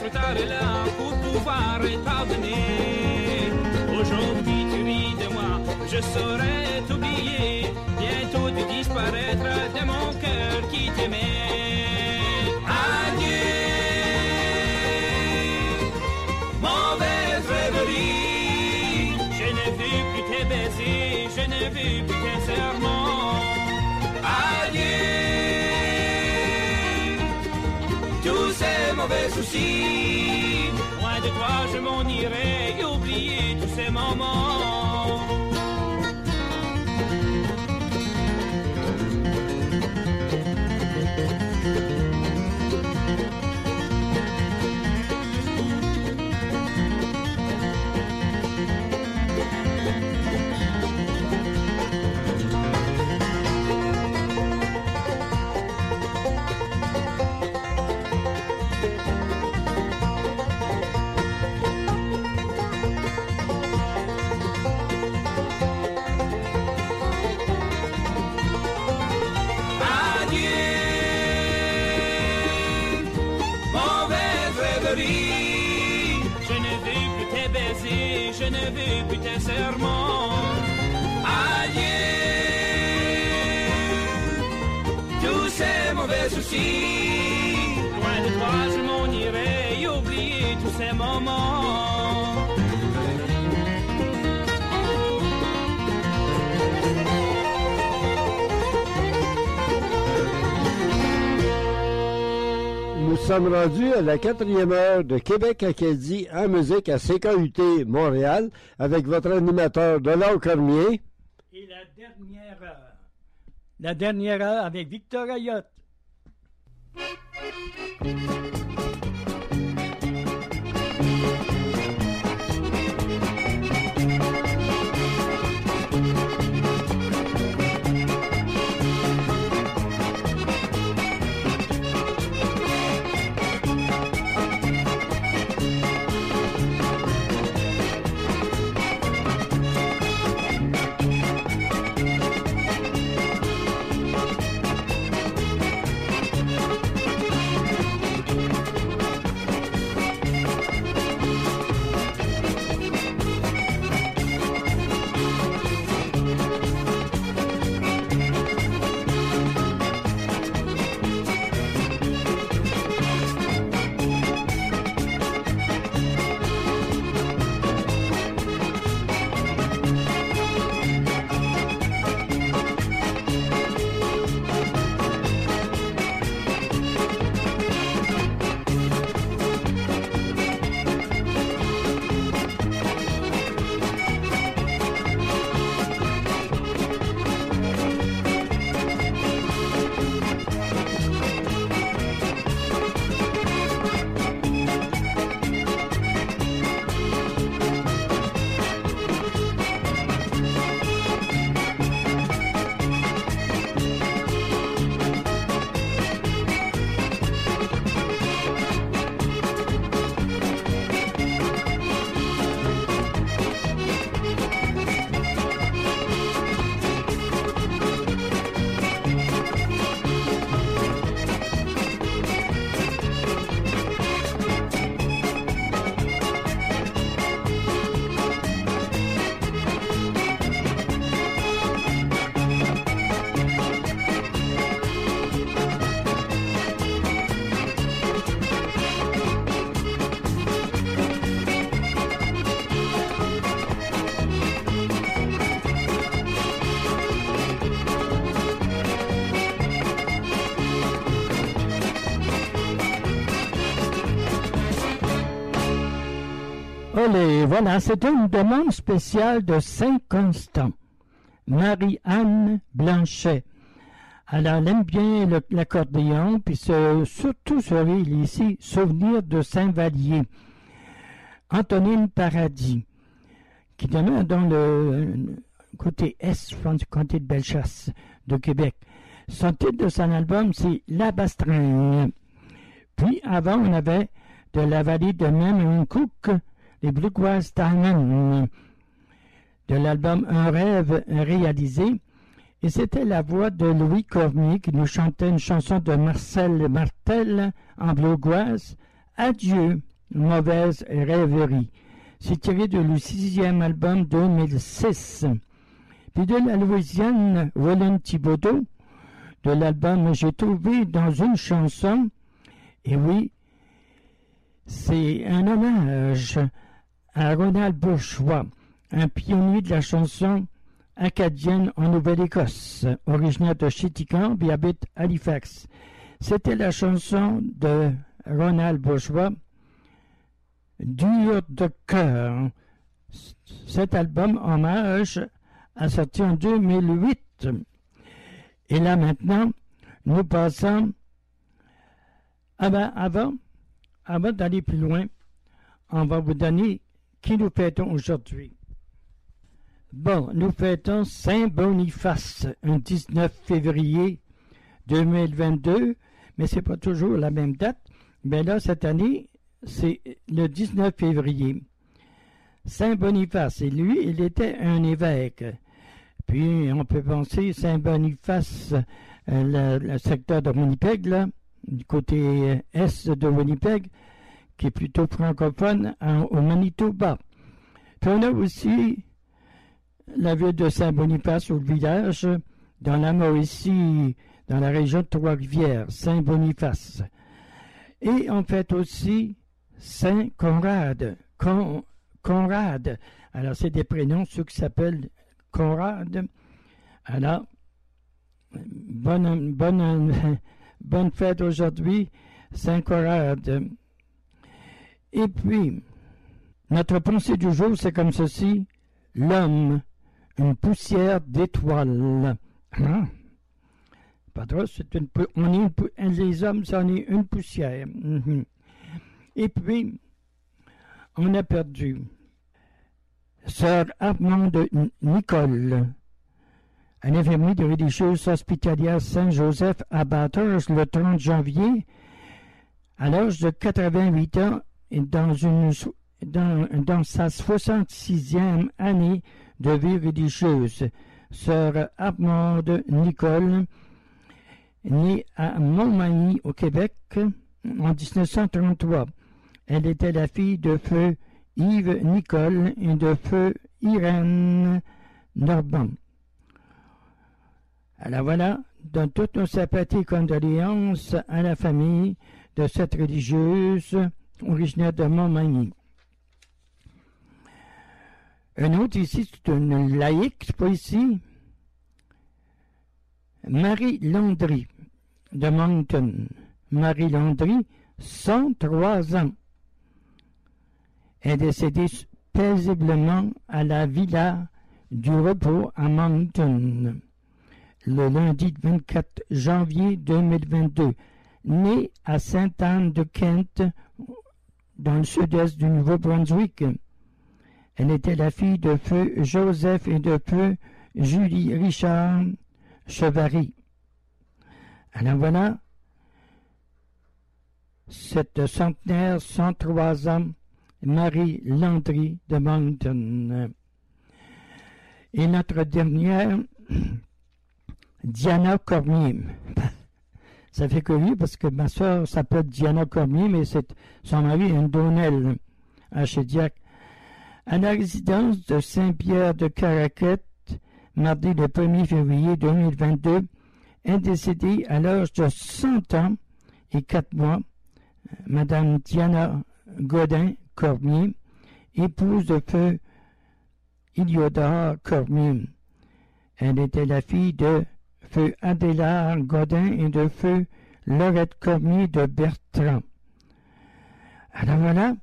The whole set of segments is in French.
trop tard est là pour pouvoir pardonner. Aujourd'hui tu ris de moi, je saurais t'oublier. Bientôt tu disparaîtras de mon cœur qui t'aimait. Adieu, mauvaise rêverie. Je ne veux plus tes baisers, je ne veux plus tes serments. Adieu, tous ces mauvais soucis. Loin de toi je m'en irai et oublier tous ces moments. Je ne veux plus tes baisers, je ne veux plus tes serments. Adieu, tous ces mauvais soucis. Loin de toi je m'en irai et oublier tous ces moments. Nous sommes rendus à la 4e heure de Québec-Acadie en musique à CKUT Montréal avec votre animateur Delors Cormier. Et la dernière heure avec Victor Ayotte. Olé, voilà, c'était une demande spéciale de Saint-Constant. Marie-Anne Blanchet. Elle aime bien l'accordéon, puis surtout ici, Souvenir de Saint-Vallier. Antonine Paradis, qui demeure dans le côté est, je pense, du comté de Bellechasse, de Québec. Son titre de son album, c'est La Bastringue. Puis, avant, on avait de la vallée de Memcook, les Bluegrass Diamonds, de l'album Un rêve réalisé. Et c'était la voix de Louis Cormier qui nous chantait une chanson de Marcel Martel en bluegrass, Adieu. Mauvaise rêverie. C'est tiré de le 6e album 2006. Puis de la Louisiane, Roland Thibodeau, de l'album J'ai trouvé dans une chanson, et oui, c'est un hommage à Ronald Bourgeois, un pionnier de la chanson acadienne en Nouvelle-Écosse, originaire de Chéticamp et habite Halifax. C'était la chanson de Ronald Bourgeois, Dur de cœur. Cet album hommage a sorti en 2008. Et là maintenant, nous passons avant d'aller plus loin, on va vous donner qui nous fêtons aujourd'hui. Bon, nous fêtons Saint-Boniface, un 19 février 2022, mais c'est pas toujours la même date. Mais là, cette année, c'est le 19 février. Saint-Boniface, et lui, il était un évêque. Puis, on peut penser Saint-Boniface, le secteur de Winnipeg, là, du côté est de Winnipeg, qui est plutôt francophone, au Manitoba. Puis, on a aussi la ville de Saint-Boniface, ou le village, dans la Mauricie, dans la région de Trois-Rivières, Saint-Boniface. Et on fait aussi Saint-Conrad. Conrad. Alors, c'est des prénoms, ceux qui s'appellent Conrad. Alors, bonne fête aujourd'hui, Saint-Conrad. Et puis, notre pensée du jour, c'est comme ceci: l'homme, une poussière d'étoiles. Hein? Pas trop, les hommes, c'en est une poussière. Et puis, on a perdu Sœur Armande Nicole, à l'infirmerie de religieuse hospitalière Saint-Joseph à Bathurst le 30 janvier, à l'âge de 88 ans, et dans sa 66e année de vie religieuse. Sœur Armande Nicole, née à Montmagny, au Québec, en 1933. Elle était la fille de feu Yves Nicole et de feu Irène Normand. Alors voilà, dans toutes nos sympathies et condoléances à la famille de cette religieuse originaire de Montmagny. Un autre ici, c'est une laïque, c'est pas ici. Marie Landry de Moncton. Marie Landry, 103 ans. Est décédée paisiblement à la Villa du Repos à Moncton, le lundi 24 janvier 2022. Née à Sainte-Anne-de-Kent, dans le sud-est du Nouveau-Brunswick. Elle était la fille de feu Joseph et de feu Julie Richard Chevary. Alors voilà, cette centenaire, 103 ans, Marie Landry de Moncton. Et notre dernière, Diana Cormier. Ça fait curieux parce que ma soeur s'appelle Diana Cormier, mais son mari est un Donnell à Chédiac. À la résidence de Saint-Pierre de Caraquette, mardi le 1er février 2022, est décédée à l'âge de 100 ans et 4 mois, Madame Diana Godin Cormier, épouse de feu Iliodore Cormier. Elle était la fille de feu Adélard Godin et de feu Laurette Cormier de Bertrand. Alors voilà,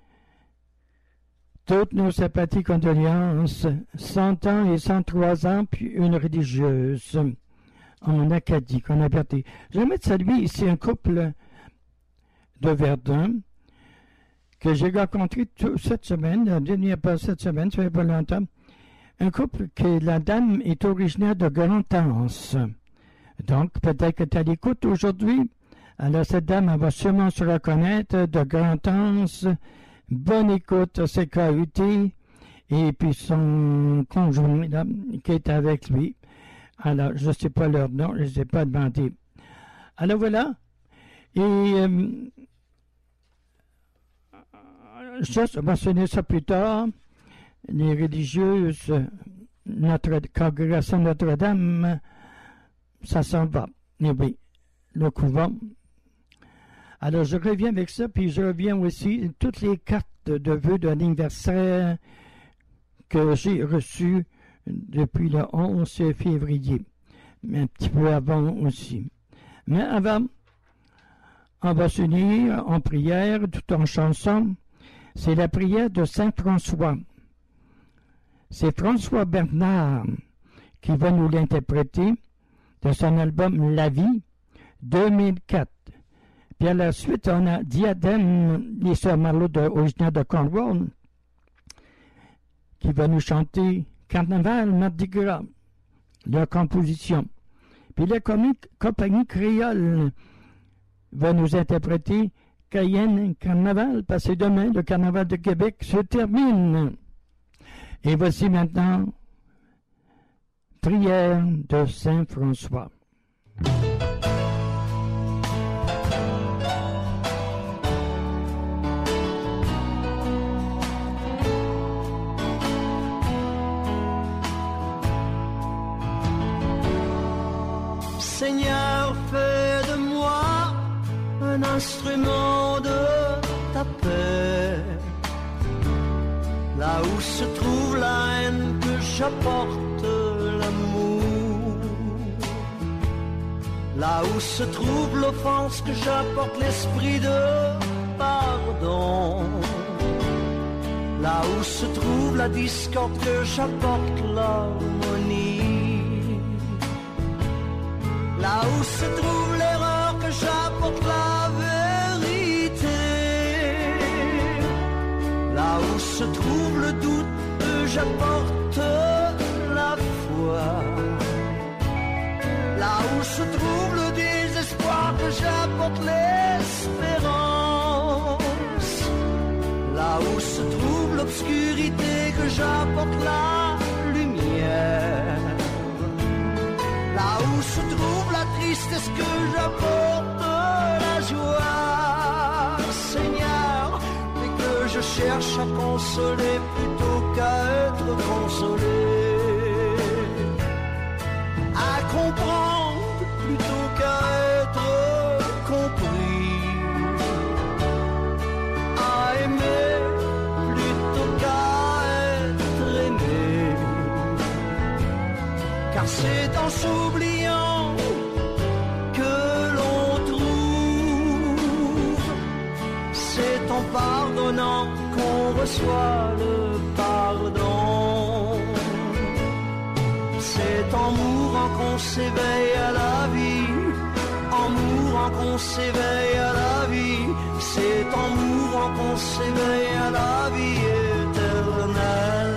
toutes nos sympathies condoléances, 100 ans et 103 ans, puis une religieuse en Acadie qu'on a perdu. J'aimerais saluer ici un couple de Verdun que j'ai rencontré cette semaine, la dernière pas cette semaine, ça fait pas longtemps. Un couple que la dame est originaire de Grand-Anse. Donc, peut-être que tu as l'écoute aujourd'hui. Alors, cette dame, elle va sûrement se reconnaître de Grand-Anse. Bonne écoute à CKUT. Et puis son conjoint, là, qui est avec lui. Alors, je ne sais pas leur nom, je ne les ai pas demandé. Alors, voilà. Et juste mentionner ça plus tard, les religieuses, notre congrégation Notre-Dame, ça s'en va. Et oui, le couvent. Alors, je reviens avec ça, puis je reviens aussi toutes les cartes de vœux d'anniversaire que j'ai reçues depuis le 11 février, mais un petit peu avant aussi. Mais avant, on va s'unir en prière, tout en chanson. C'est la prière de Saint François. C'est François Bernard qui va nous l'interpréter de son album La Vie, 2004. Puis à la suite, on a Diadème, les sœurs Marlot originaires de Cornwall, qui va nous chanter Carnaval, Mardi Gras, leur composition. Puis la compagnie créole va nous interpréter Cayenne Carnaval, parce que demain, le Carnaval de Québec se termine. Et voici maintenant prière de Saint François. Seigneur, fais de moi un instrument de ta paix. Là où se trouve la haine, que j'apporte l'amour. Là où se trouve l'offense, que j'apporte l'esprit de pardon. Là où se trouve la discorde, que j'apporte l'harmonie. Là où se trouve l'erreur, que j'apporte la vérité. Là où se trouve le doute, que j'apporte la foi. Là où se trouve le désespoir, que j'apporte l'espérance. Là où se trouve l'obscurité, que j'apporte la lumière. Là où se trouve la tristesse, que j'apporte la joie, Seigneur, et que je cherche à consoler plutôt qu'à être consolé, à comprendre plutôt qu'à être compris, à aimer plutôt qu'à être aimé, car c'est en s'oubliant que l'on trouve, c'est en pardonnant qu'on reçoit le pardon, c'est en mourant qu'on s'éveille à la vie, en mourant qu'on s'éveille à la vie, c'est en mourant qu'on s'éveille à la vie éternelle.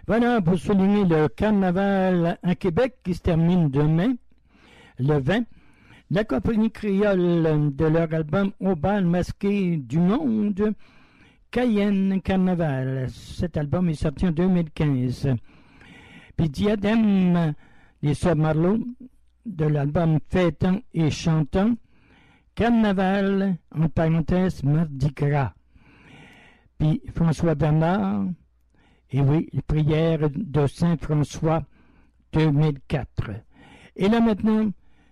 Voilà, pour souligner le carnaval à Québec qui se termine demain, le 20. La compagnie créole de leur album Au bal masqué du monde, Cayenne Carnaval. Cet album est sorti en 2015. Puis Diadème, les Sœurs Marleau, de l'album Fêtant et Chantant, Carnaval, en parenthèse, Mardi Gras. Puis François Bernard, et oui, les prières de Saint-François 2004. Et là maintenant,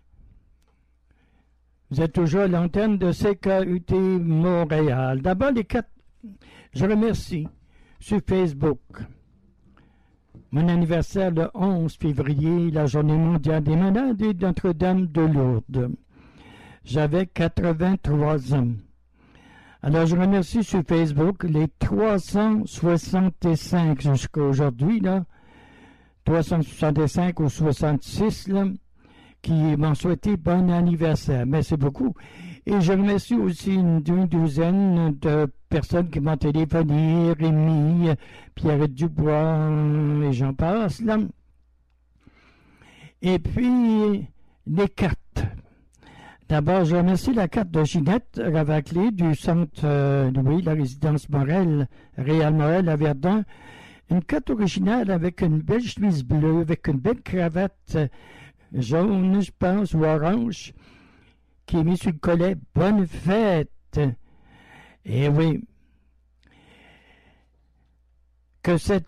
vous êtes toujours à l'antenne de CKUT Montréal. D'abord, les 4, je remercie sur Facebook. Mon anniversaire le 11 février, la journée mondiale des malades et Notre-Dame de Lourdes. J'avais 83 ans. Alors, je remercie sur Facebook les 365 jusqu'à aujourd'hui, là, 365 ou 66, là, qui m'ont souhaité bon anniversaire. Mais c'est beaucoup. Et je remercie aussi une douzaine de personnes qui m'ont téléphoné, Rémi, Pierre Dubois, et j'en passe, là. Et puis, les cartes. D'abord, je remercie la carte de Ginette Ravaclé du centre, la résidence Morel, Réal Morel à Verdun. Une carte originale avec une belle chemise bleue, avec une belle cravate jaune, je pense, ou orange, qui est mise sur le collet. Bonne fête! Et oui, que cette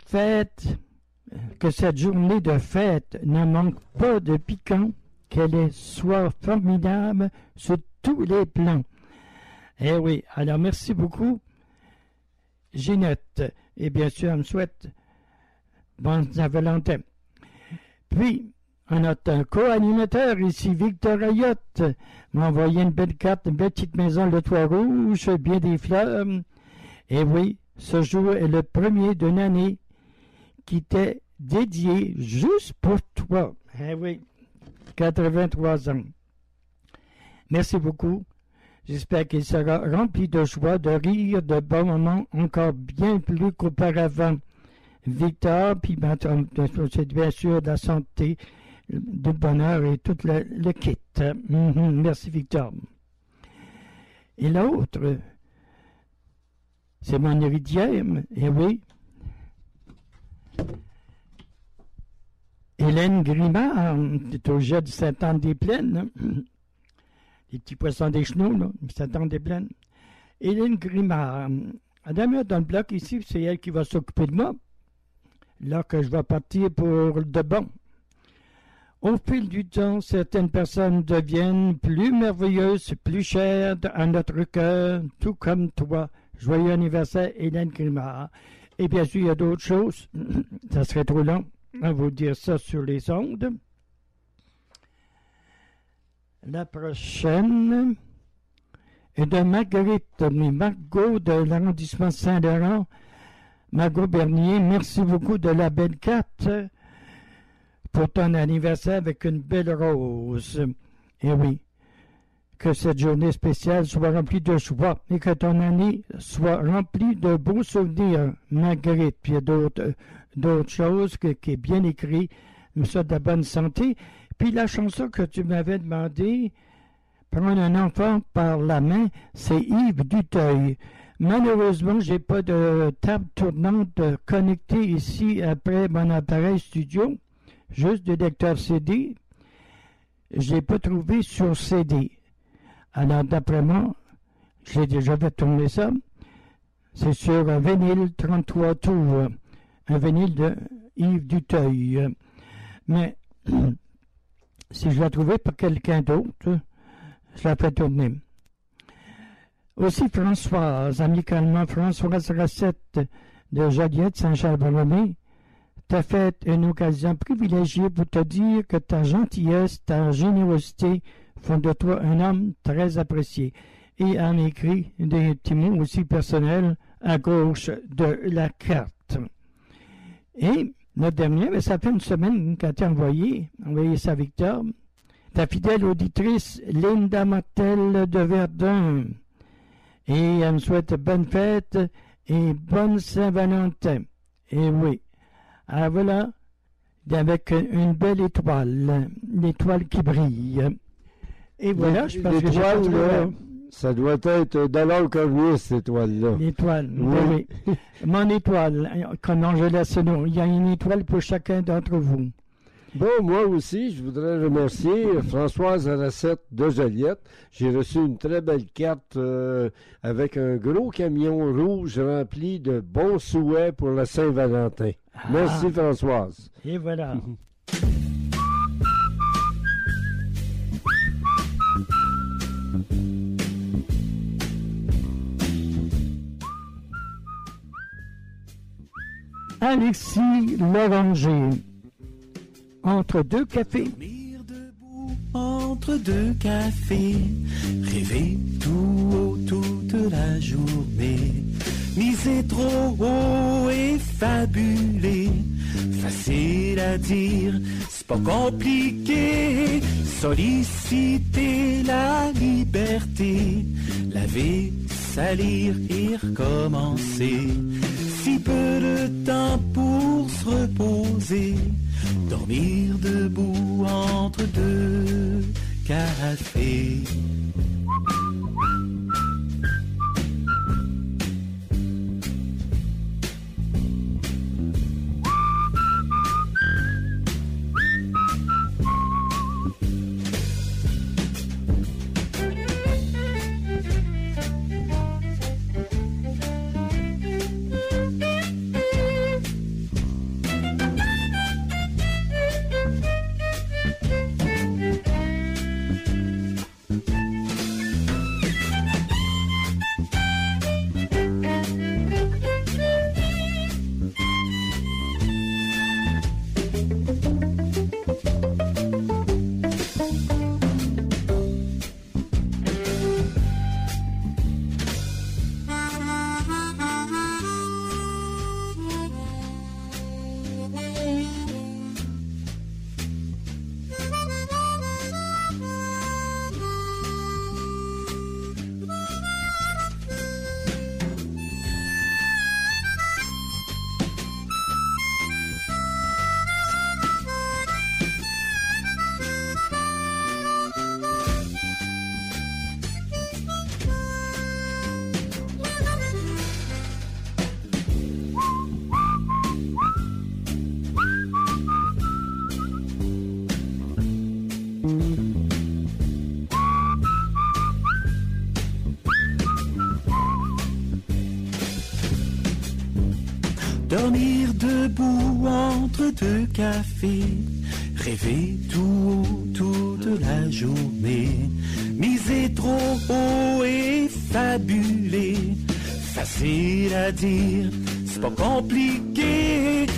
journée de fête ne manque pas de piquant, qu'elle soit formidable sur tous les plans. Eh oui, alors merci beaucoup, Ginette. Et bien sûr, elle me souhaite bonne Saint-Valentin. Puis, notre co-animateur ici, Victor Ayotte, m'a envoyé une belle carte, une belle petite maison, le toit rouge, bien des fleurs. Et oui, ce jour est le premier d'une année qui t'est dédié juste pour toi. Eh oui, 83 ans. Merci beaucoup. J'espère qu'il sera rempli de joie, de rire, de bons moments, encore bien plus qu'auparavant. Victor, puis c'est bien sûr de la santé, du bonheur et tout le kit. Merci Victor. Et l'autre, c'est mon héritière, et oui, Hélène Grimard, c'est au jet de Saint-Anne-des-Plaines, les petits poissons des chenaux, là, Saint-Anne-des-Plaines. Hélène Grimard, elle demeure dans le bloc ici, c'est elle qui va s'occuper de moi, là que je vais partir pour de bon. Au fil du temps, certaines personnes deviennent plus merveilleuses, plus chères à notre cœur, tout comme toi. Joyeux anniversaire, Hélène Grimard. Et bien sûr, il y a d'autres choses. Ça serait trop long à vous dire ça sur les ondes. La prochaine est de Marguerite, Margot de l'arrondissement Saint-Laurent. Margot Bernier, merci beaucoup de la belle carte pour ton anniversaire avec une belle rose. Et oui, que cette journée spéciale soit remplie de joie et que ton année soit remplie de beaux souvenirs, Marguerite. Puis il y a d'autres choses qui est bien écrit, ça de la bonne santé. Puis la chanson que tu m'avais demandé, Prendre un enfant par la main, c'est Yves Duteuil. Malheureusement, j'ai pas de table tournante connectée ici après mon appareil studio, juste de lecteur CD. J'ai pas trouvé sur CD. Alors, d'après moi, j'ai déjà fait tourner ça. C'est sur un vinyle 33 tours, un vinyle de Yves Duteuil. Mais si je la trouvais par quelqu'un d'autre, je la fais tourner. Aussi Françoise, amicalement Françoise Racette de Joliette Saint-Charles-Borromée, t'a fait une occasion privilégiée pour te dire que ta gentillesse, ta générosité font de toi un homme très apprécié. Et en écrit des petits mots aussi personnels à gauche de la carte. Et le dernier, mais ça fait une semaine qu'elle t'a envoyé ça à Victor, ta fidèle auditrice Linda Martel de Verdun. Et elle me souhaite bonne fête et bonne Saint-Valentin. Et oui, Ah voilà, avec une belle étoile, l'étoile qui brille. Et voilà, je pense que j'ai l'étoile, pas là, trouvé. ça doit être Dollar Cormier, cette étoile-là. L'étoile, Oui. oui. Mon étoile, comme Angela Seno, il y a une étoile pour chacun d'entre vous. Bon, moi aussi, je voudrais remercier Françoise Racette de Joliette. J'ai reçu une très belle carte avec un gros camion rouge rempli de bons souhaits pour la Saint-Valentin. Merci, Françoise. Et voilà. Alexis Loranger, entre deux cafés. Dormir debout entre deux cafés, rêver tout haut toute la journée, miser trop haut et fabuler, facile à dire, c'est pas compliqué, solliciter la liberté, laver, salir et recommencer, si peu de temps pour se reposer, dormir debout entre deux cafés. Dormir debout entre deux cafés, rêver tout haut toute la journée, miser trop haut et fabuler, facile à dire, c'est pas compliqué,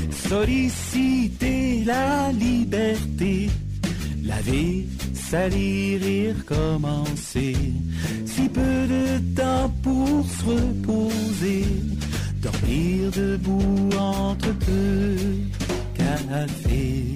solliciter la liberté, laver, salir et recommencer, si peu de temps pour se reposer, dormir debout entre deux cafés.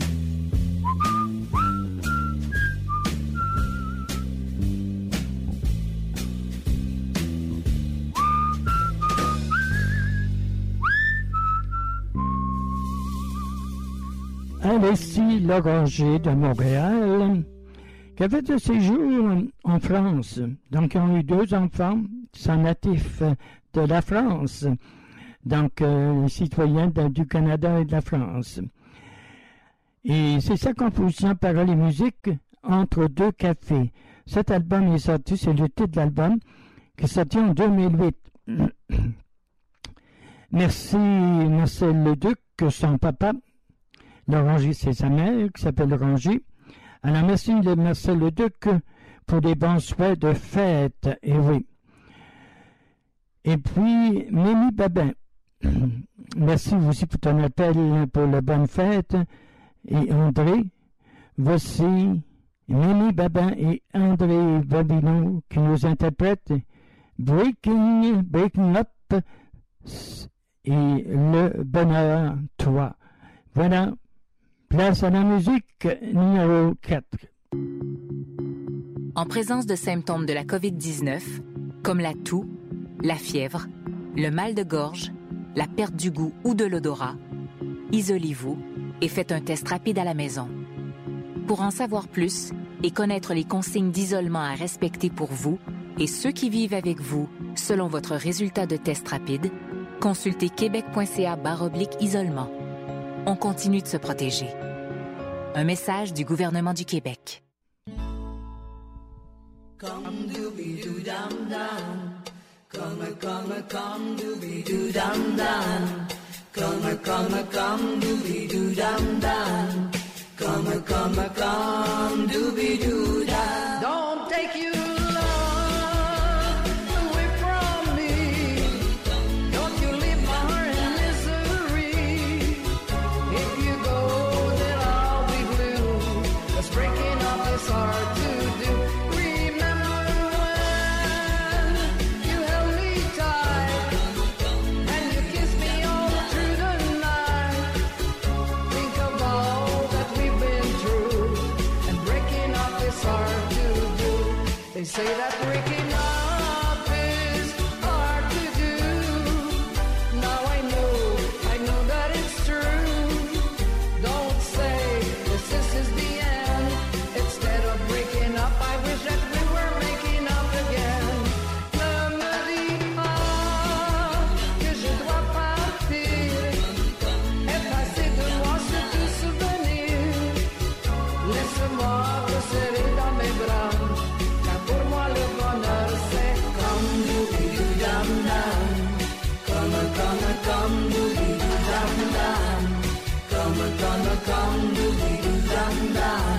Alexis Loranger de Montréal, qui a fait de séjour en France. Donc, ils ont eu 2 enfants qui sont natifs de la France. Donc, citoyens du Canada et de la France. Et c'est sa composition, paroles et musique, Entre deux cafés. Cet album est sorti, c'est le titre de l'album, qui est sorti en 2008. Merci Marcel Leduc, son papa. Loranger, c'est sa mère, qui s'appelle Loranger. Alors, merci Marcel Leduc pour des bons souhaits de fête. Et oui. Et puis, Mimi Babin. Merci aussi pour ton appel pour la bonne fête. Et André, voici Mimi Babin et André Babino qui nous interprètent Breaking Up et Le Bonheur, Toi. Voilà, place à la musique numéro 4. En présence de symptômes de la COVID-19, comme la toux, la fièvre, le mal de gorge, la perte du goût ou de l'odorat, isolez-vous et faites un test rapide à la maison. Pour en savoir plus et connaître les consignes d'isolement à respecter pour vous et ceux qui vivent avec vous selon votre résultat de test rapide, consultez québec.ca/isolement. On continue de se protéger. Un message du gouvernement du Québec. Come doobie-doo-dum-dum. Come doobie-doo-dum-dum. Come doobie-doo-dum-dum. Come doobie-doo-dum. Don't take your love away from me. Don't you leave my heart in misery. If you go, then I'll be blue. 'Cause breaking up is hard to do. Remember when you held me tight and you kissed me all through the night. Think of all that we've been through, and breaking up is hard to do. They say that breaking up is hard to do. Now I know that it's true. Don't say this is the end. Instead of breaking up, I wish that we were making up again. Ne me dis pas que je dois partir, effacer de moi ce tout souvenir. Laisse-moi te serrer dans mes bras, car pour moi le bonheur c'est comme doobie-doo-dum-dum. Comme doobie-doo-dum-dum. Comme doobie-doo-dum-dum.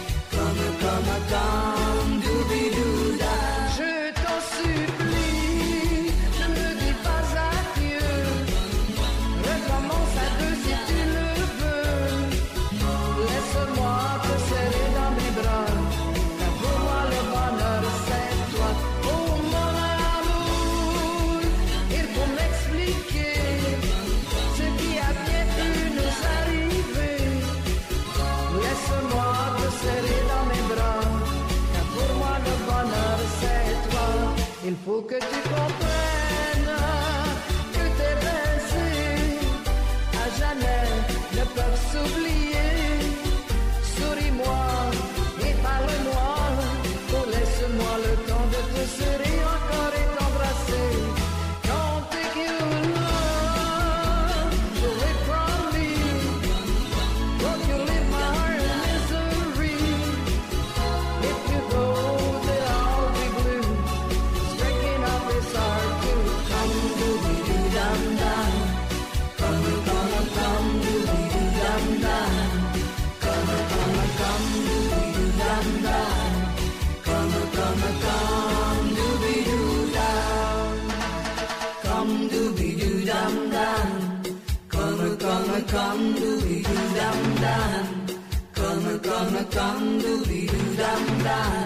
Comme doobie-doo-dum. Je t'en supplie, ne me dis pas adieu. Recommence à deux si tu le veux. Laisse-moi te serrer dans mes bras, car pour moi le bonheur c'est toi. Oh mon amour, il faut m'expliquer ce qui a bien pu nous arriver. Laisse-moi te serrer dans mes bras, car pour moi le bonheur c'est toi. Il faut que tu comprennes que tes baisers à jamais ne peuvent s'oublier. Souris-moi et parle-moi, oh laisse-moi le temps de te serrer encore et t'embrasser. Don't take your love away from me. Don't you leave my heart in misery. If you go, then I'll be blue. 'Cause breaking up is hard to come doobie-doo-dum-dum. Come doobie-doo-dum-dum. Come doobie-doo-dum-dum. Come doobie-doo-dum. Come doobie-doo-dum-dum. Come doobie-doo-dum-dum. Come doobie-doo-dum-dum.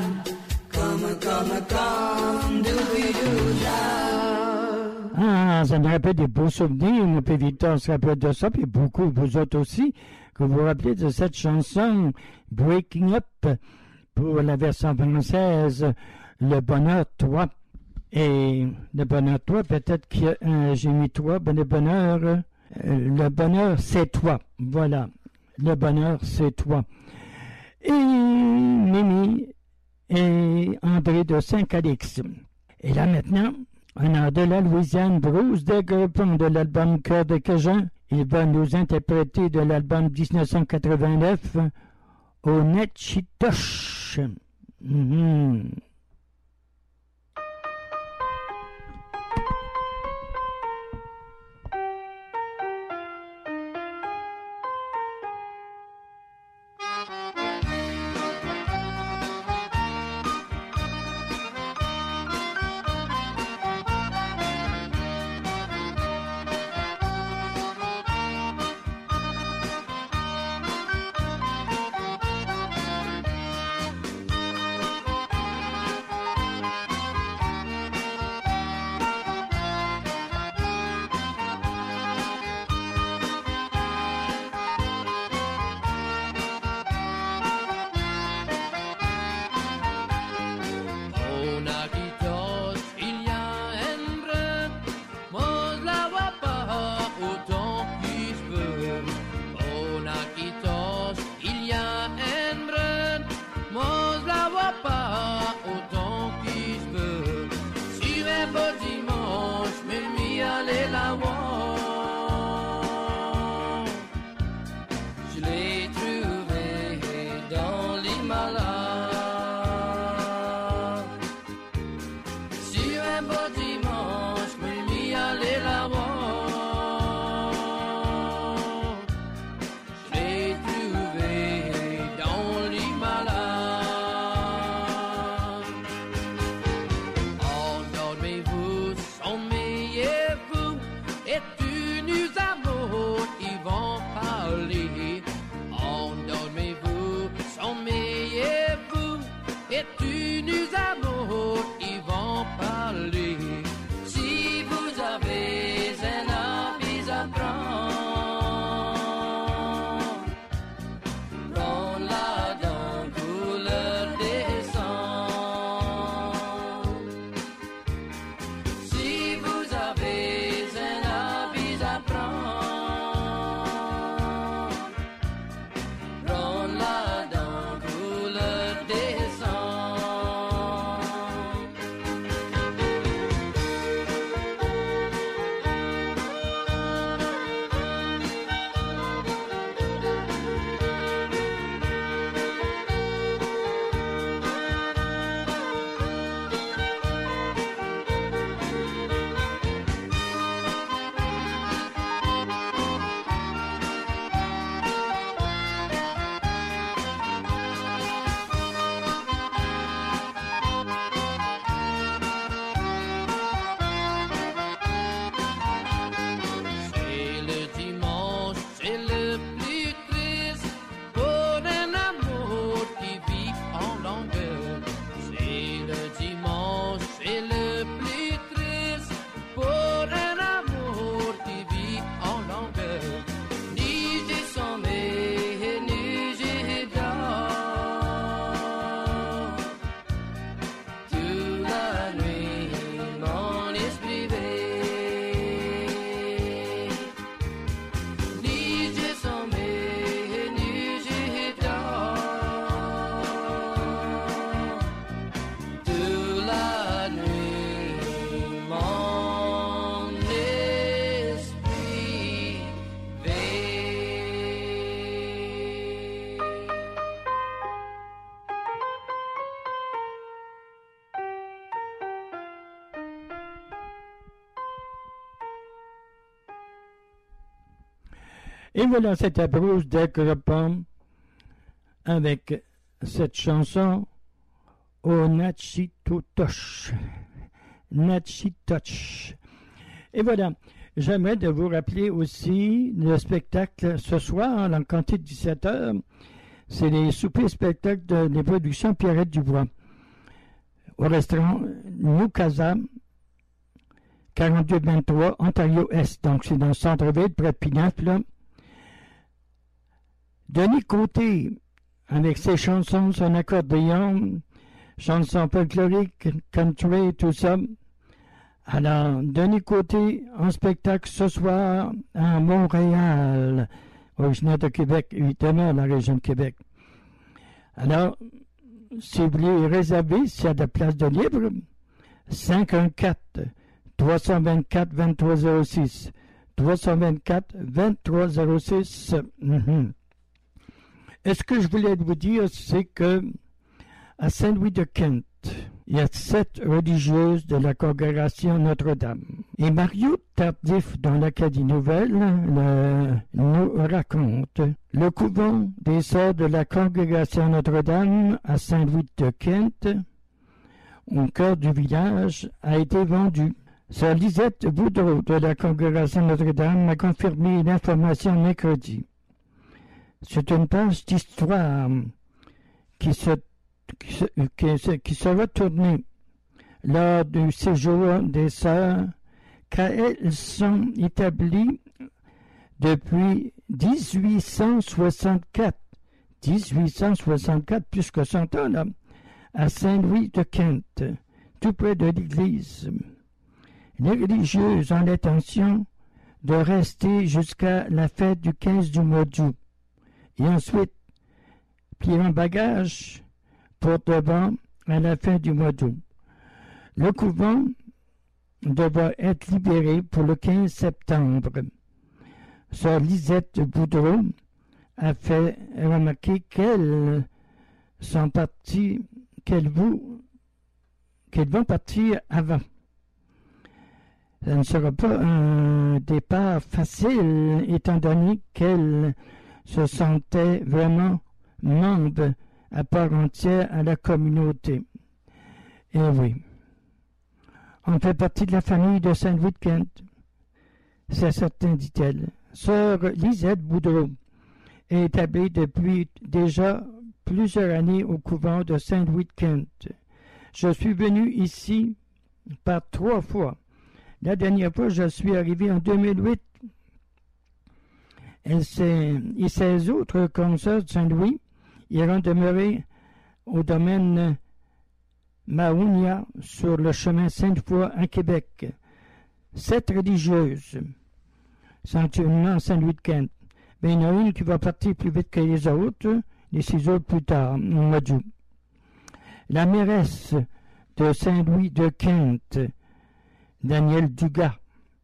Come doobie-doo-dum. Ah, ça me rappelle des beaux souvenirs. Mon père Victor se rappelle de ça, puis beaucoup, vous autres aussi, que vous vous rappelez de cette chanson Breaking Up pour la version française, Le Bonheur Toi. Et le bonheur toi, peut-être que j'ai mis toi, ben le bonheur c'est toi. Voilà, le bonheur c'est toi. Et Mimi et André de Saint-Calix. Et là maintenant, on a de la Louisiane, Bruce Degrepon de l'album Cœur de Cajun. Il va nous interpréter de l'album 1989, Onechitoche. tu nous amours qui vont parler. Si vous avez un habit à prendre, prends-la dans couleur des sangs. Si vous avez un habit à prendre, prends-la dans couleur des sangs. C'est le dimanche, c'est le plus triste pour un amour qui vit en longueur. C'est le dimanche, c'est le plus triste pour un amour qui vit en longueur. Ni j'ai sommeil, ni j'ai dort. Toute la nuit, mon esprit veille. Ni j'ai sommeil, ni j'ai dort. Toute la nuit, mon esprit veille. Et voilà, c'était Bruce Decrepon avec cette chanson au Natchitotoch. Natchitoch. Et voilà, j'aimerais de vous rappeler aussi le spectacle ce soir, en quantité de 17h. C'est les soupers spectacles des productions Pierrette Dubois au restaurant New Casa, 4223 Ontario-Est. Donc, c'est dans le centre-ville, près de Pinaf, là. Denis Côté, avec ses chansons, son accordéon, chansons folkloriques, country, tout ça. Alors, Denis Côté en spectacle ce soir à Montréal, originaire de Québec, évidemment, la région de Québec. Alors, si vous voulez réserver, s'il y a de place de libre, 514-324-2306. 324-2306. Et ce que je voulais vous dire, c'est que à Saint-Louis-de-Kent, il y a 7 religieuses de la congrégation Notre-Dame. Et Mario Tardif, dans l'Acadie Nouvelle, nous raconte le couvent des sœurs de la congrégation Notre-Dame à Saint-Louis-de-Kent, au cœur du village, a été vendu. Sœur Lisette Boudreau de la congrégation Notre-Dame a confirmé l'information mercredi. C'est une page d'histoire qui sera tournée lors du séjour des sœurs, car elles sont établies depuis 1864. 1864, plus que 100 ans, là, à Saint-Louis-de-Kent, tout près de l'église. Les religieuses ont l'intention de rester jusqu'à la fête du 15 du mois d'août. Et ensuite, plier en bagage pour devant à la fin du mois d'août. Le couvent devra être libéré pour le 15 septembre. Sœur Lisette Boudreau a fait remarquer qu'elles vont partir avant. Ce ne sera pas un départ facile, étant donné qu'elles se sentaient vraiment membres à part entière à la communauté. Et oui, on fait partie de la famille de Saint-Louis-de-Kent. C'est certain, dit-elle. Sœur Lisette Boudreau est établie depuis déjà plusieurs années au couvent de Saint-Louis-de-Kent. Je suis venu ici par 3 fois. La dernière fois, je suis arrivé en 2008. Et ces autres concerts de Saint-Louis iront demeurer au domaine Maounia sur le chemin Sainte-Foy à Québec. 7 religieuses, sanctuairement Saint-Louis-de-Kent. Mais il y en a une qui va partir plus vite que les autres, les 6 autres plus tard, au mois d'août. La mairesse de Saint-Louis-de-Kent, Danielle Dugas,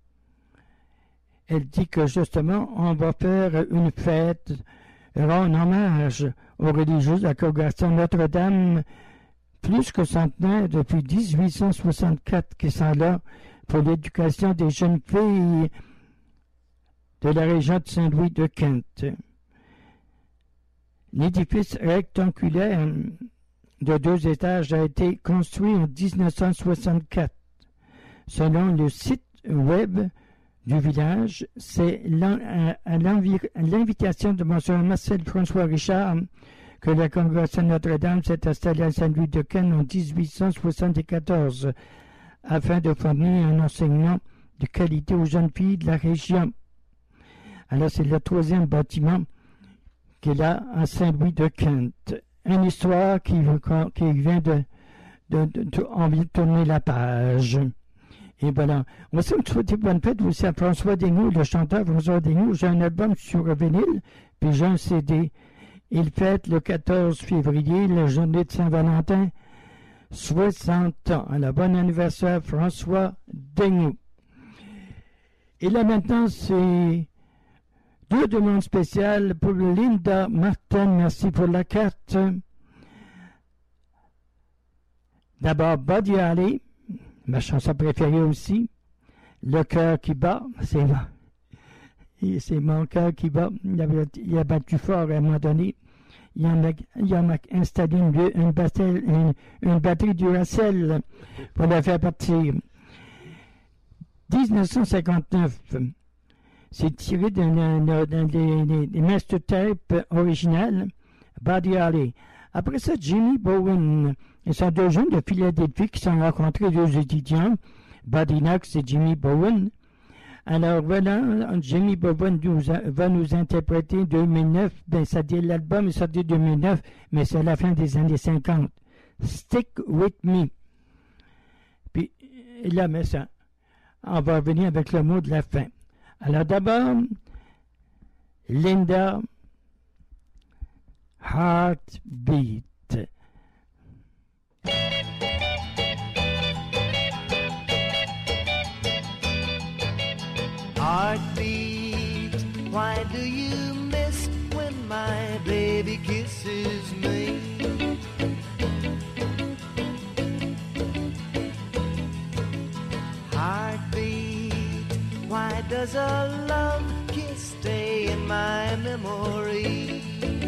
elle dit que justement, on va faire une fête en hommage aux religieuses de la congrégation Notre-Dame, plus que centenaire depuis 1864, qui sont là pour l'éducation des jeunes filles de la région de Saint-Louis-de-Kent. L'édifice rectangulaire de 2 étages a été construit en 1964. Selon le site web du village, c'est à l'invitation de M. Marcel François Richard que la congrégation Notre-Dame s'est installée à Saint-Louis-de-Kent en 1874 afin de fournir un enseignement de qualité aux jeunes filles de la région. Alors, c'est le 3e bâtiment qu'il a à Saint-Louis-de-Kent. Une histoire qui vient envie de tourner la page. Et voilà. On va souhaiter bonne fête aussi à François Daigneault, le chanteur François Daigneault. J'ai un album sur vinyle, puis j'ai un CD. Il fête le 14 février, la journée de Saint-Valentin, 60 ans. Alors, bon anniversaire, François Daigneault. Et là, maintenant, c'est 2 demandes spéciales pour Linda Martin. Merci pour la carte. D'abord, Buddy Holly, ma chanson préférée aussi. Le cœur qui bat, c'est mon cœur qui bat. Il a battu fort à un moment donné. Il a installé une batterie Duracell pour la faire partir. 1959. C'est tiré des master tapes originales, Buddy Holly. Après ça, Jimmy Bowen. Ils sont 2 jeunes de Philadelphie qui sont rencontrés, 2 étudiants, Buddy Knox et Jimmy Bowen. Alors voilà, Jimmy Bowen va nous interpréter 2009. Ben, ça dit l'album est sorti 2009, mais c'est à la fin des années 50. Stick with me. Puis là, mais ça, on va revenir avec le mot de la fin. Alors d'abord, Linda, Heartbeat. Heartbeat, why do you miss when my baby kisses me? Heartbeat, why does a love kiss stay in my memory?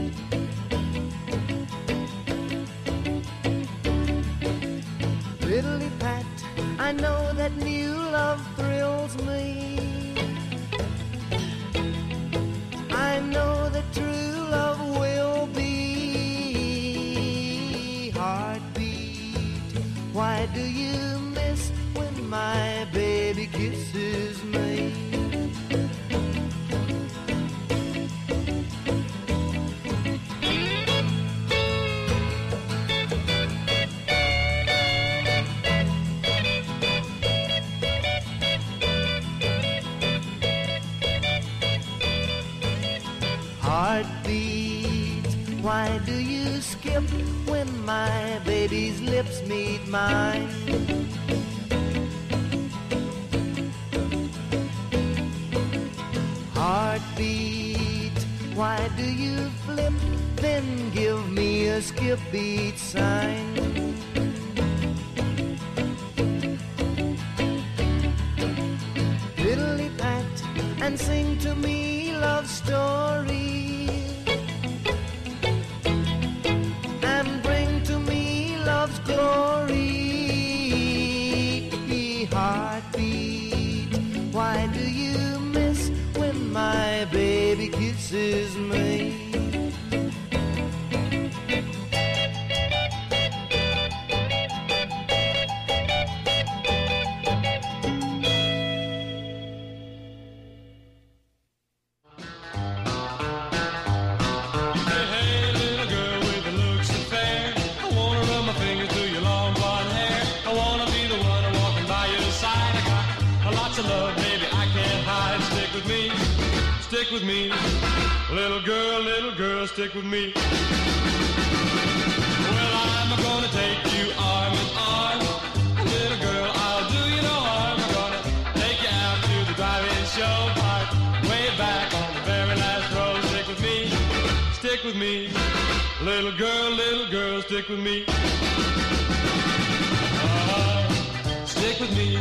Fiddly pat, I know that new love thrills me. I know that true love will be. Heartbeat, why do you miss when my baby kisses me? Heartbeat, why do you skip when my baby's lips meet mine? Heartbeat, why do you flip, then give me a skip beat sign? Fiddly-pat and sing to me love stories. Glory, heartbeat, why do you miss when my baby kisses me? of love, baby, I can't hide. Stick with me, little girl, stick with me. Well, I'm gonna take you arm in arm, little girl, I'll do you no harm. I'm gonna take you out to the drive-in show park, way back on the very last row. Stick with me, little girl, stick with me. Stick with me,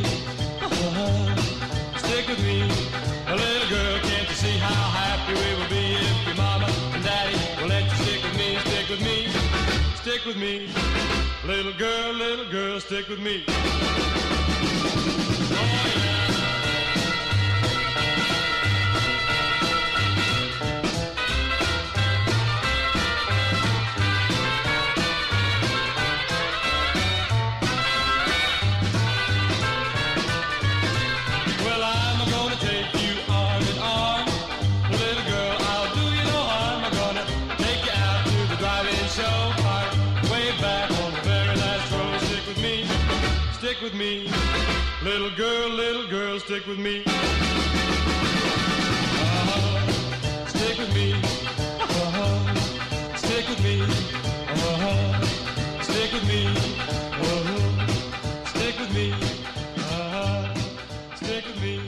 stick with me, little girl, can't you see how happy we will be if your mama and daddy will let you stick with me, stick with me, stick with me, little girl, stick with me. Stick with me, little girl, stick with me. Stick with me, stick with me, stick with me, stick with me, stick with me,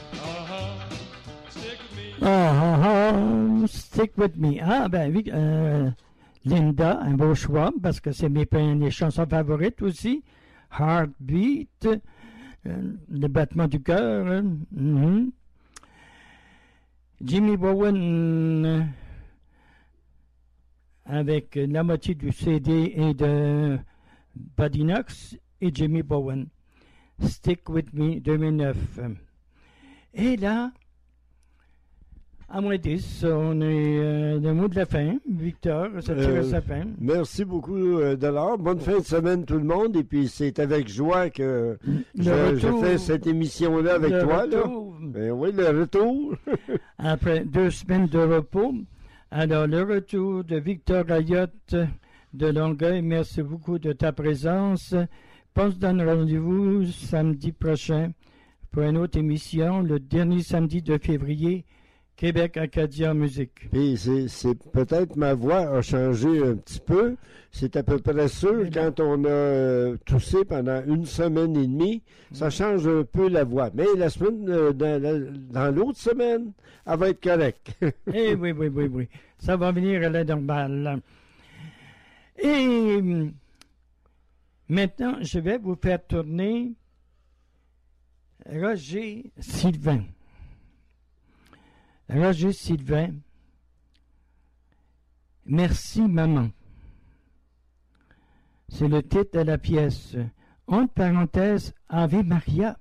stick with me. Stick with me. Ah, ben oui, Linda, un beau choix, parce que c'est mes chansons favorites aussi. Heartbeat, le battement du cœur. Jimmy Bowen avec la moitié du CD et de Buddy Knox et Jimmy Bowen. Stick With Me 2009. Et là, à moins 10, on est le mot de la fin. Victor, ça tire à sa fin. Merci beaucoup, Delors. Bonne fin de semaine, tout le monde. Et puis, c'est avec joie que je fais cette émission-là avec toi. Retour. Là. Ben oui, le retour. Après 2 semaines de repos. Alors, le retour de Victor Ayotte de Longueuil. Merci beaucoup de ta présence. On se donne rendez-vous samedi prochain pour une autre émission, le dernier samedi de février. Québec Acadia Musique. Puis c'est peut-être ma voix a changé un petit peu. C'est à peu près sûr quand on a toussé pendant 1 semaine et demie, ça change un peu la voix. Mais la semaine, dans l'autre semaine, elle va être correcte. Eh oui. Ça va venir à la normale. Et maintenant, je vais vous faire tourner Roger Sylvain. Roger Sylvain, Merci maman. C'est le titre de la pièce. Entre parenthèses, Ave Maria.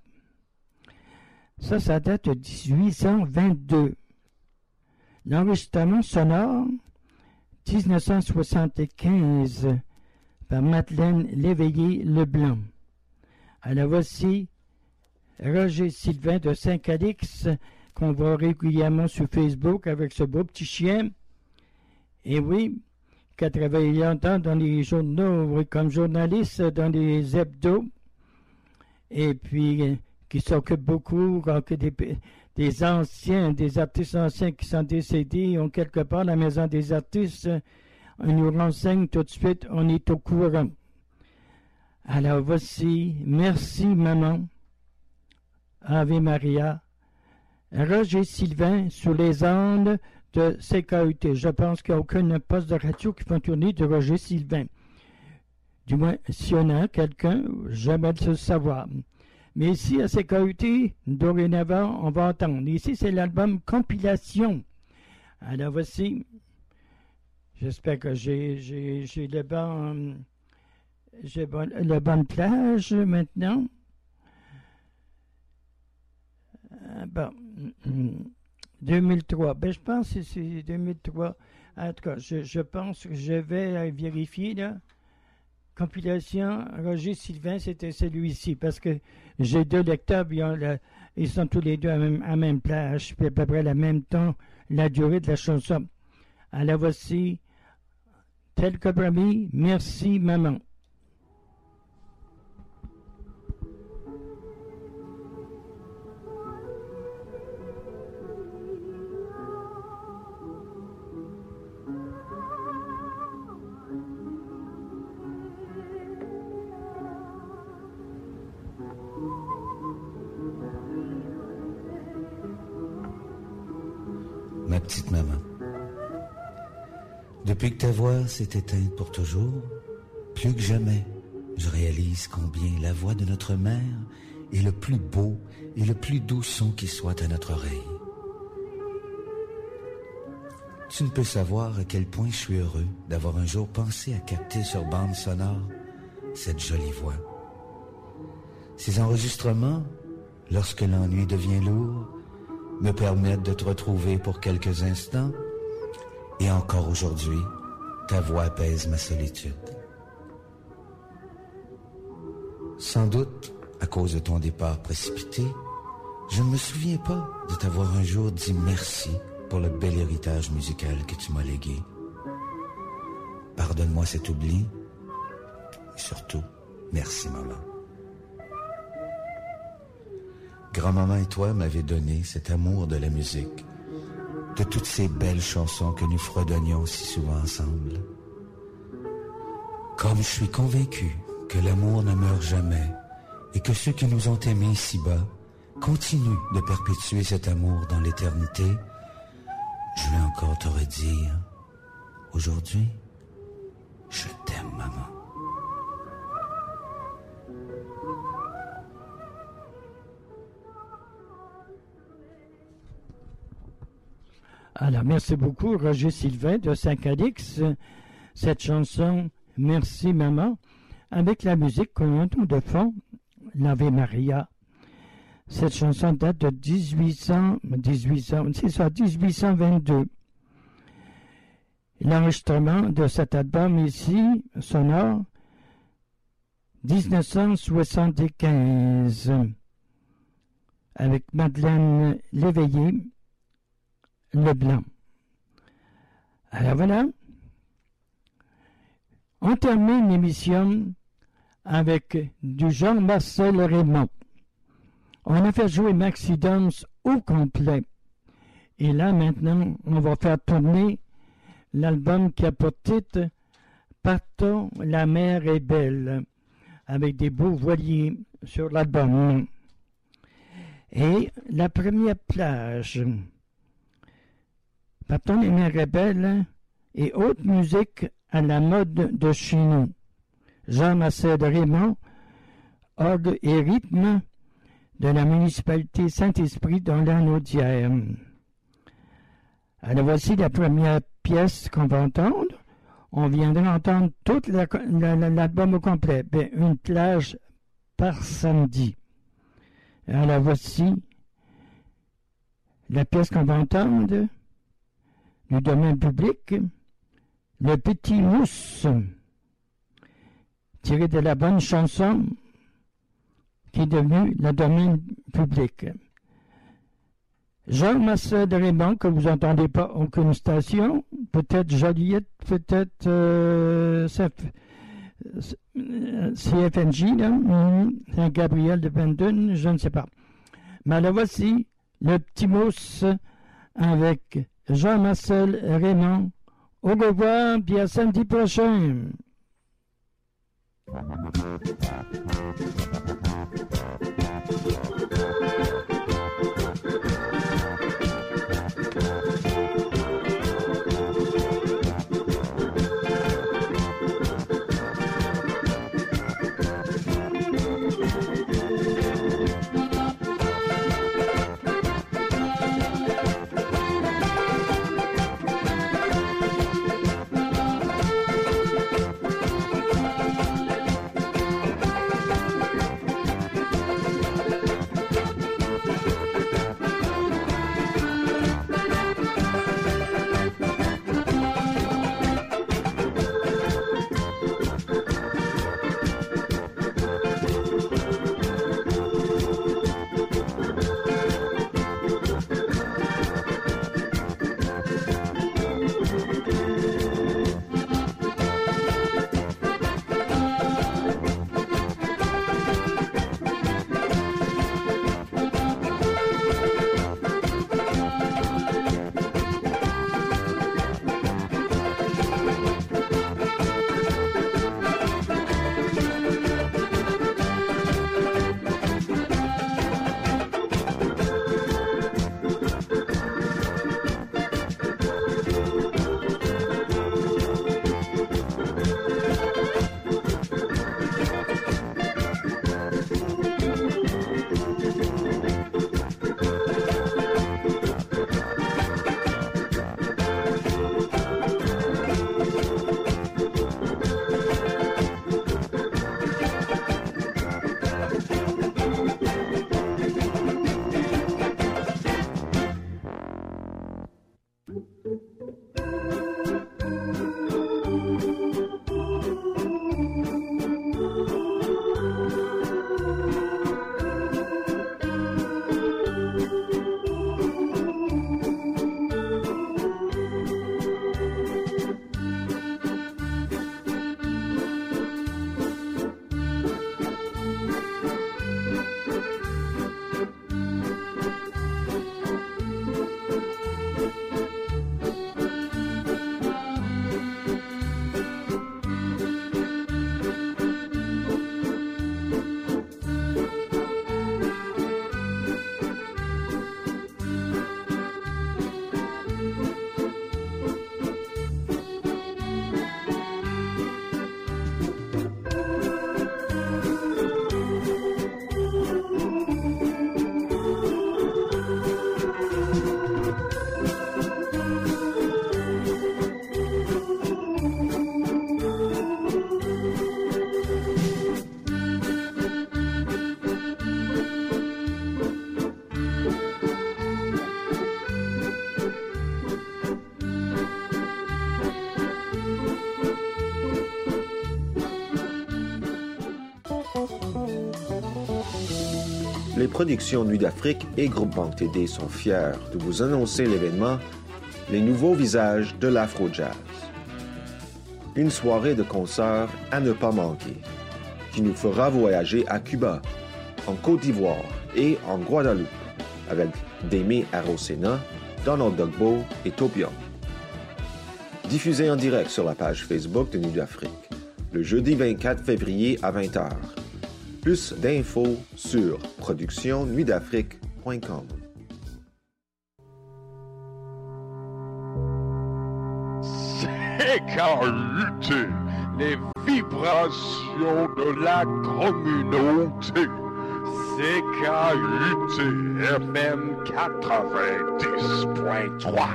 Ça date de 1822. L'enregistrement sonore, 1975, par Madeleine Léveillé-Leblanc. Alors voici Roger Sylvain de Saint-Calix, qu'on voit régulièrement sur Facebook avec ce beau petit chien. Et oui, qui a travaillé longtemps dans les journaux comme journaliste dans les hebdos. Et puis, qui s'occupe beaucoup que des anciens, des artistes anciens qui sont décédés, ont quelque part la maison des artistes. On nous renseigne tout de suite, on est au courant. Alors voici, merci maman, Ave Maria, Roger Sylvain sur les ondes de CKUT. Je pense qu'il n'y a aucun poste de radio qui va tourner de Roger Sylvain. Du moins, s'il y en a quelqu'un, j'aimerais le savoir. Mais ici, à CKUT, dorénavant, on va entendre. Ici, c'est l'album Compilation. Alors voici, j'espère que j'ai le bonne plage maintenant. Bon, 2003. Ben, je pense que c'est 2003. En tout cas, je pense que je vais vérifier, là. Compilation, Roger Sylvain, c'était celui-ci, parce que j'ai 2 lecteurs, ils sont tous les deux à même plage, puis à peu près le même temps, la durée de la chanson. Alors voici, tel que promis, merci maman. ma petite maman. Depuis que ta voix s'est éteinte pour toujours, plus que jamais, je réalise combien la voix de notre mère est le plus beau et le plus doux son qui soit à notre oreille. Tu ne peux savoir à quel point je suis heureux d'avoir un jour pensé à capter sur bande sonore cette jolie voix. Ces enregistrements, lorsque l'ennui devient lourd, me permettent de te retrouver pour quelques instants, et encore aujourd'hui, ta voix apaise ma solitude. Sans doute, à cause de ton départ précipité, je ne me souviens pas de t'avoir un jour dit merci pour le bel héritage musical que tu m'as légué. Pardonne-moi cet oubli, et surtout, merci maman. Grand-maman et toi m'avez donné cet amour de la musique, de toutes ces belles chansons que nous fredonnions si souvent ensemble. Comme je suis convaincu que l'amour ne meurt jamais et que ceux qui nous ont aimés ici-bas continuent de perpétuer cet amour dans l'éternité, je vais encore te redire, aujourd'hui, je t'aime, maman. Alors, merci beaucoup, Roger Sylvain de Saint-Calix. Cette chanson, Merci Maman, avec la musique qu'on entend de fond, l'Ave Maria. Cette chanson date de 1822. L'enregistrement de cet album ici, sonore, 1975, avec Madeleine Léveillé, Leblanc. Alors voilà, on termine l'émission avec du Jean-Marcel Raymond. On a fait jouer Maxi Dance au complet. Et là, maintenant, on va faire tourner l'album qui a pour titre « Partons, la mer est belle », avec des beaux voiliers sur l'album. Et la première plage, « Partons, la mer est belle » et haute musique à la mode de chez nous. Jean-Marcel Raymond, orgue et rythme de la municipalité Saint-Esprit dans l'Anaudière. Alors voici la première pièce qu'on va entendre. On viendra entendre tout l'album au complet. Bien, une plage par samedi. Alors voici la pièce qu'on va entendre du domaine public, Le Petit Mousse, tiré de la bonne chanson qui est devenue le domaine public. Jean-Marcel Raymond, que vous n'entendez pas aucune station, peut-être Joliette, peut-être CFNJ, Saint-Gabriel de Bendune, je ne sais pas. Mais alors voici Le Petit Mousse avec Jean-Marcel Raymond. Au revoir, puis à samedi prochain. Les productions Nuit d'Afrique et Groupe Banque TD sont fiers de vous annoncer l'événement Les Nouveaux Visages de l'Afro-Jazz. Une soirée de concert à ne pas manquer, qui nous fera voyager à Cuba, en Côte d'Ivoire et en Guadeloupe, avec Deme Arosena, Donald Dogbo et Topion. Diffusé en direct sur la page Facebook de Nuit d'Afrique, le jeudi 24 février à 20h. Plus d'infos sur productionnuitdafrique.com. CKUT, les vibrations de la communauté. CKUT FM 90.3.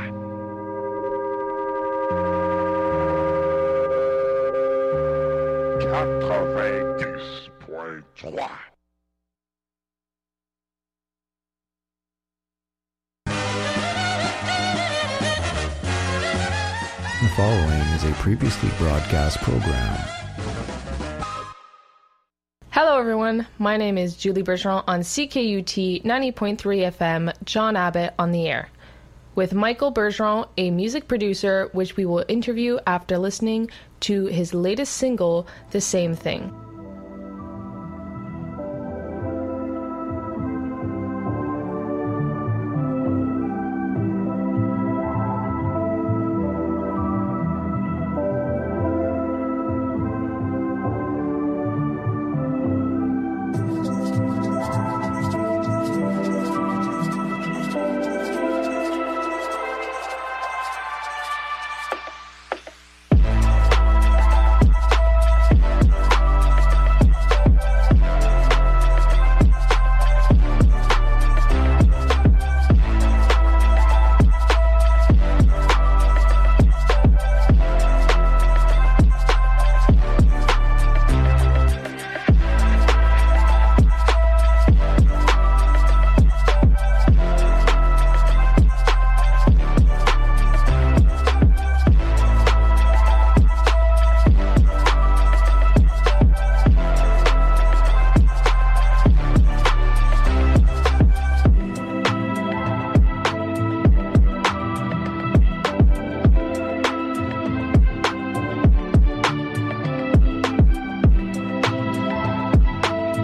The following is a previously broadcast program. Hello everyone, my name is Julie Bergeron on CKUT 90.3 FM, John Abbott on the air, with Michael Bergeron, a music producer, which we will interview after listening to his latest single, The Same Thing.